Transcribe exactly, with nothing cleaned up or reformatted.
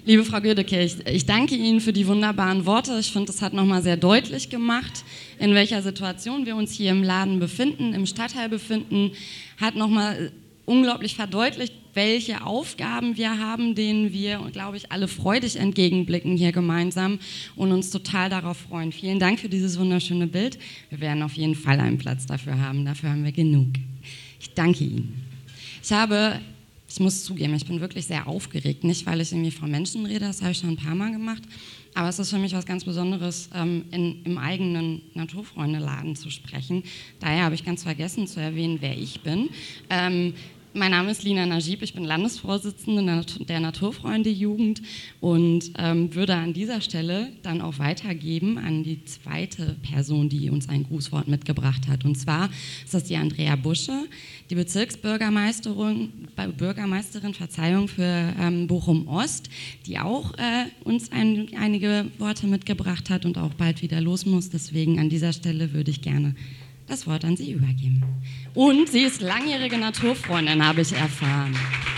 Liebe Frau Gödecke, ich, ich danke Ihnen für die wunderbaren Worte. Ich finde, das hat nochmal sehr deutlich gemacht, in welcher Situation wir uns hier im Laden befinden, im Stadtteil befinden. Hat nochmal unglaublich verdeutlicht, welche Aufgaben wir haben, denen wir, glaube ich, alle freudig entgegenblicken hier gemeinsam und uns total darauf freuen. Vielen Dank für dieses wunderschöne Bild. Wir werden auf jeden Fall einen Platz dafür haben. Dafür haben wir genug. Ich danke Ihnen. Ich habe... Ich muss zugeben, ich bin wirklich sehr aufgeregt, nicht weil ich irgendwie vor Menschen rede, das habe ich schon ein paar Mal gemacht, aber es ist für mich was ganz Besonderes, ähm, in, im eigenen Naturfreunde-Laden zu sprechen. Daher habe ich ganz vergessen zu erwähnen, wer ich bin. Ähm, Mein Name ist Lina Najib, ich bin Landesvorsitzende der Naturfreunde-Jugend und ähm, würde an dieser Stelle dann auch weitergeben an die zweite Person, die uns ein Grußwort mitgebracht hat. Und zwar ist das die Andrea Busche, die Bezirksbürgermeisterin Bürgermeisterin, Verzeihung, für ähm, Bochum-Ost, die auch äh, uns ein, einige Worte mitgebracht hat und auch bald wieder los muss. Deswegen an dieser Stelle würde ich gerne das Wort an Sie übergeben. Und sie ist langjährige Naturfreundin, habe ich erfahren.